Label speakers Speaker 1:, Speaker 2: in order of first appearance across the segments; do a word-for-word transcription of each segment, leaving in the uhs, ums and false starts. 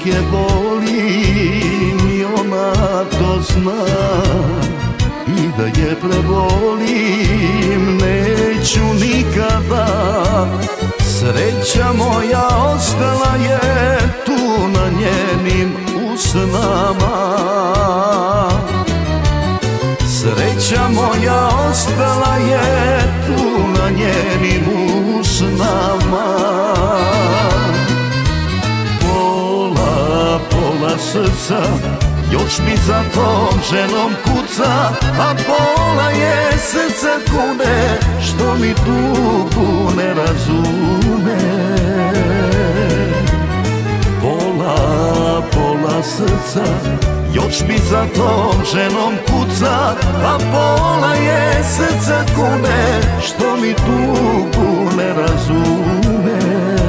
Speaker 1: je volim i ona to zna, i da je prebolim neću nikada. Sreća moja ostala je tu na njenim usnama, sreća moja ostala je tu na njenim usnama. Pola, pola srca još mi za tom ženom kuca, a pola je srca kune što mi tugu ne razume. Pola, pola srca još mi za tom ženom kuca, a pola je srca kune što mi tugu ne razume.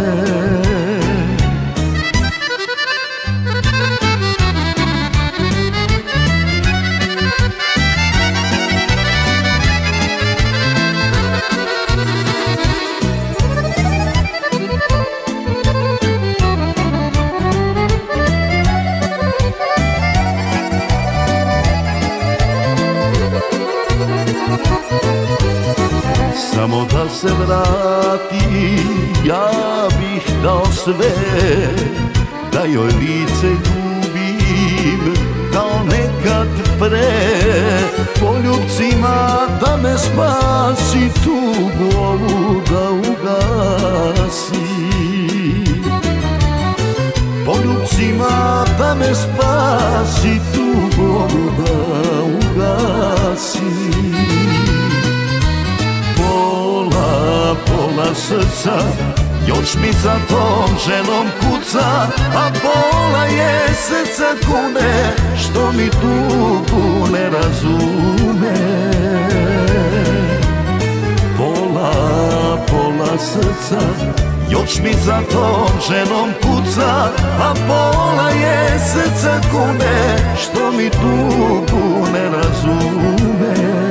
Speaker 1: Samo da se vrati, ja bih dao sve, da joj lice ljubim kao nekad pre. Poljubcima da me spasi, tugu ovu da ugasi. Poljubcima da me spasi, tugu ovu da ugasi. Pola srca još mi za tom ženom kuca, a pola je srca kune što mi tugu ne razume. Pola, pola srca još mi za tom ženom kuca, a pola je srca kune što mi tugu ne razume.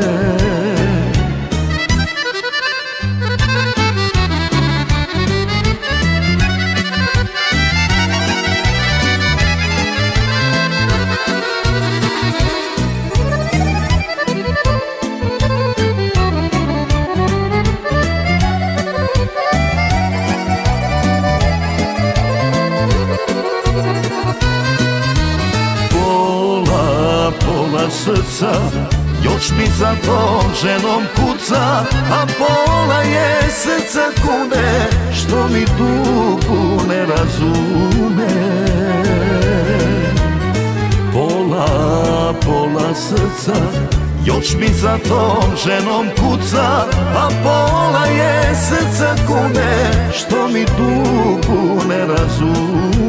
Speaker 1: Srca još mi za tom ženom kuca, a pola je srca kune što mi tugu ne razume. Pola, pola srca još mi za tom ženom kuca, a pola je srca kune što mi tugu ne razume.